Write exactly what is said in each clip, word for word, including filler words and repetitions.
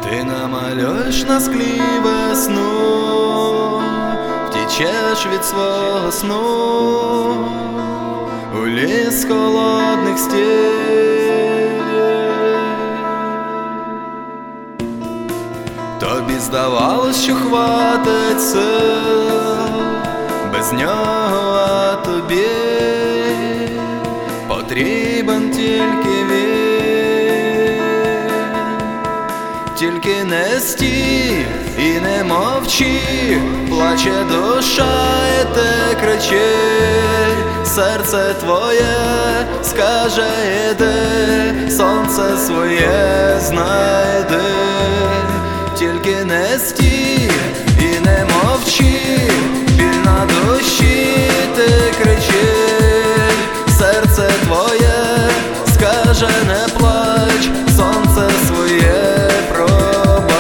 Ти намалюєш на склі весну, втічеш від свого сну у ліс холодних стін. Тобі здавалось, що хватить сил без нього, а тобі потрібен тільки він. Тільки не стій і не мовчи, плаче душа і ти кричи, серце твоє скаже іди, сонце своє знайди. Тільки не стій і не мовчи, біль на душі ти кричи, серце твоє скаже не плач, сонце своє пробач.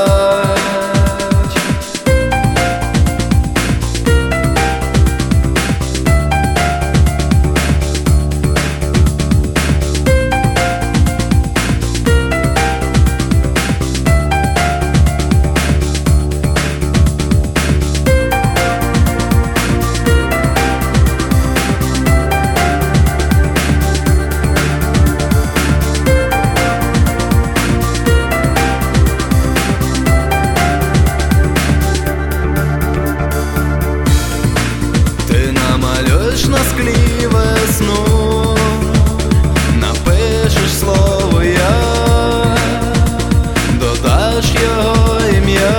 На склі весну напишеш слово я, додаш його ім'я.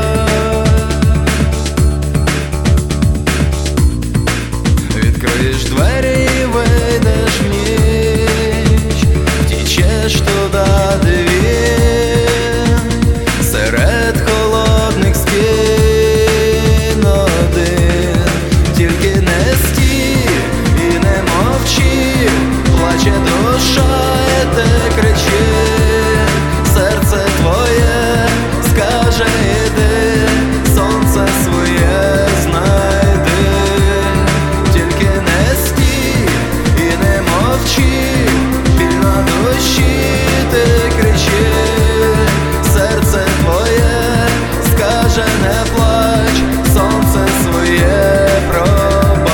Відкриєш двері і вийдеш в ніч, втічеш туди, де він, серед холодних стін один. Тільки не стій і не мовчи, плаче душа і ти кричи, серце твоє скаже іди, сонце своє знайди. Тільки не стій і не мовчи, біль на душі ти кричи, серце твоє скаже не плач, сонце своє пробач.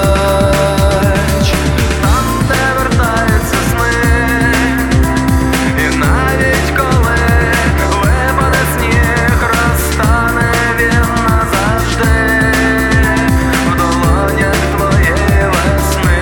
Там, де вертаються сни, і навіть коли випаде сніг, розтане він назавжди в долонях твоєї весни.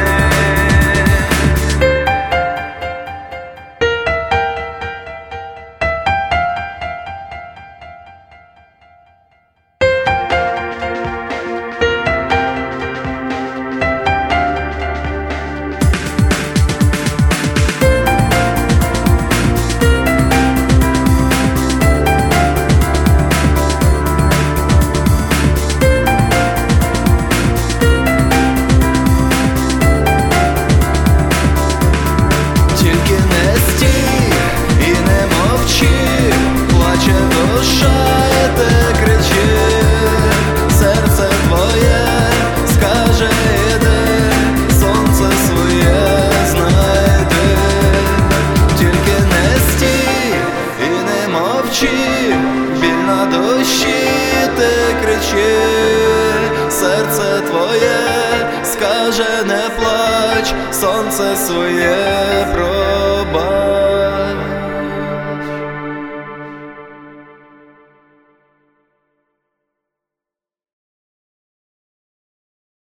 Тільки не стій і не мовчи, плаче душа і ти кричи, серце твоє скаже іди, сонце своє знайди. Тільки не стій і не мовчи, біль на душі ти кричи, серце твоє скаже не плач, сонце своє пробач.